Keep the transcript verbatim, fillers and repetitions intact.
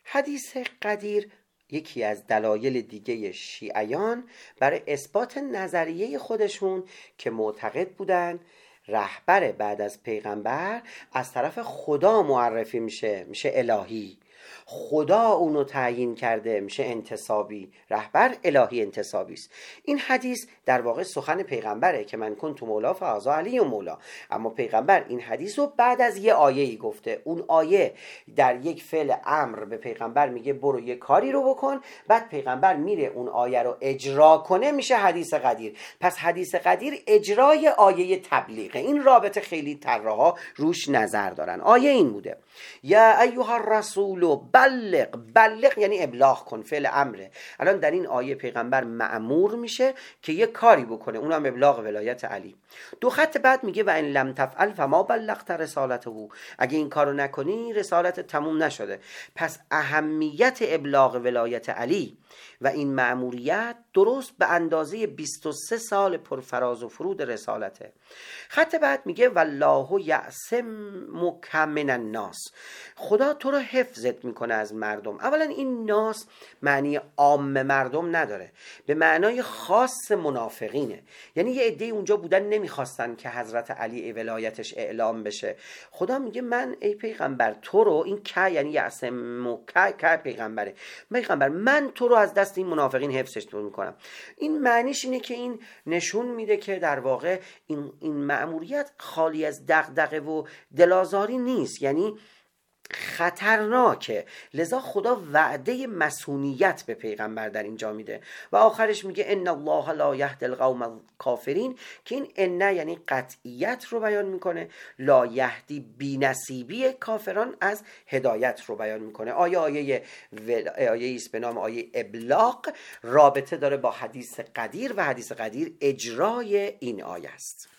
حدیث قدیر یکی از دلایل دیگه شیعیان برای اثبات نظریه خودشون که معتقد بودن رهبر بعد از پیغمبر از طرف خدا معرفی میشه، میشه الهی، خدا اونو تعیین کرده، میشه انتصابی، رهبر الهی انتصابی است. این حدیث در واقع سخن پیغمبره که من کنت مولا فهذا علی و مولا، اما پیغمبر این حدیث رو بعد از یه آیه‌ای گفته. اون آیه در یک فعل امر به پیغمبر میگه برو یه کاری رو بکن، بعد پیغمبر میره اون آیه رو اجرا کنه، میشه حدیث قدیر. پس حدیث قدیر اجرای آیه تبلیغه. این رابطه خیلی طراحا روش نظر دارن. آیه این بوده: یا ایها الرسول بلغ. بلغ یعنی ابلاغ کن، فعل امره. الان در این آیه پیغمبر مأمور میشه که یه کاری بکنه، اونم ابلاغ ولایت علی. دو خط بعد میگه و ان لم تفعل فما بلغت رسالته. اگه این کارو نکنی رسالت تموم نشده. پس اهمیت ابلاغ ولایت علی و این مأموریت درست به اندازه بیست و سه سال پرفراز و فرود رسالته. خط بعد میگه والله یعصمک من الناس. خدا تو رو حفظت میکنه از مردم. اولا این ناس معنی عام مردم نداره، به معنای خاص منافقینه. یعنی یه عده اونجا بودن نمیخواستن که حضرت علی ولایتش اعلام بشه. خدا میگه من ای پیغمبر تو رو، این که یعنی یعصمک، که پیغمبره، پیغمبر من تو رو از دست این منافقین حفظش میکنم. این معنیش اینه که این نشون میده که در واقع این این مأموریت خالی از دغدغه و دلازاری نیست، یعنی خطرناکه. لذا خدا وعده مسئولیت به پیغمبر در اینجا میده و آخرش میگه ان الله لا یهدی القوم الکافرین، که این ان یعنی قطعیت رو بیان میکنه، لا یهدی بی‌نصیبی کافران از هدایت رو بیان میکنه. آیه آیه آیه است به نام آیه ابلاغ، رابطه داره با حدیث قدیر و حدیث قدیر اجرای این آیه است.